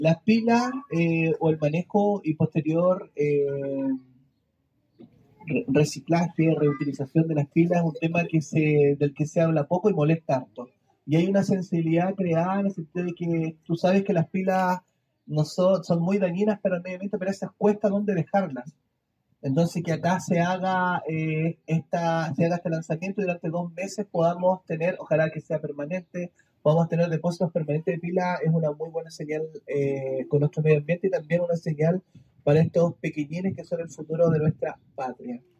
Las pilas o el manejo y posterior reciclaje, reutilización de las pilas es un tema del que se habla poco y molesta harto. Y hay una sensibilidad creada en el sentido de que tú sabes que las pilas no son muy dañinas para el medio ambiente, pero esas cuesta dónde dejarlas. Entonces que acá se haga este lanzamiento y durante 2 meses podamos tener, ojalá que sea permanente, podamos tener depósitos permanentes de pila, es una muy buena señal con nuestro medio ambiente y también una señal para estos pequeñines que son el futuro de nuestra patria.